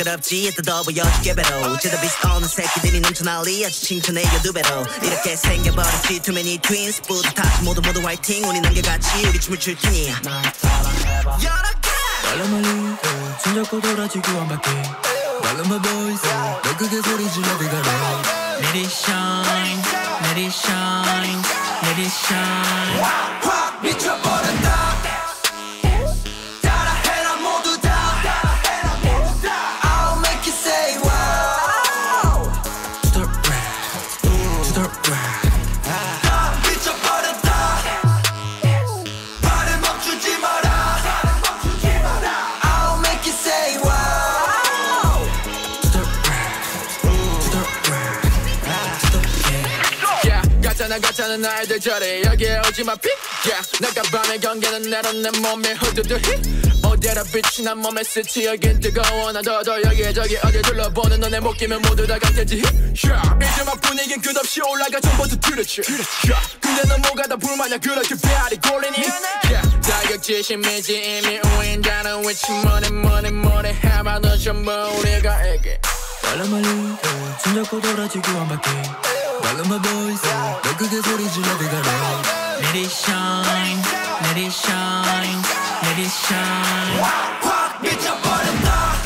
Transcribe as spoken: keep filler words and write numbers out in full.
부끄럽지 또 더 보여줄게 배로 제도 비슷 없는 새끼들이 넘쳐 난리 아주 칭찬해요 두 배로 이렇게 생겨버렸지 too many twins 뿌듯하지 모두 모두 화이팅 우리 남겨같이 우리 춤을 출 테니 여러 개 말로 멀리 손잡고 돌아지고 한 바퀴 말로 my boys 너 크게 소리 질러 비가 나 Let it shine Let it shine Let it shine 확 미쳐버렸다 따라해라 모두 다 I'll make you say wow To the right To the right 확 미쳐버렸다 발을 멈추지 마라 I'll make you say wow To the right To the right To the yeah 가짜나 가짜나 날들 저래 여기에 오지마 픽 yeah 내가 밤의 경계는 내려 내 몸에 후두두 히 어디라 빛이 난 몸에 스치 여긴 뜨거워 난 더더 여기저기 어디 둘러보는 너네 목기면 모두 다 같겠지 yeah 이제 막 분위긴 끝없이 올라가 전부터 들었지 yeah 근데 넌 뭐가 다 불만이야 그렇게 배알이 골리니 yeah 자격지심이지 이미 우인자는 위치 뭐니 뭐니 뭐니 해봐도 전부 우리가 알게 말로 멀리 손잡고 돌아지고 한 바퀴 말로 my boys 너 크게 소리 질러 비가 나 Let it shine Let it shine Let it shine 확 미쳐버렸다